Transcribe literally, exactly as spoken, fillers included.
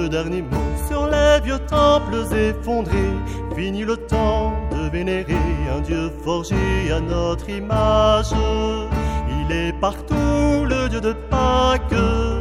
ce dernier mot sur les vieux temples effondrés. Fini le temps de vénérer un Dieu forgé à notre image. Il est partout le Dieu de Pâques.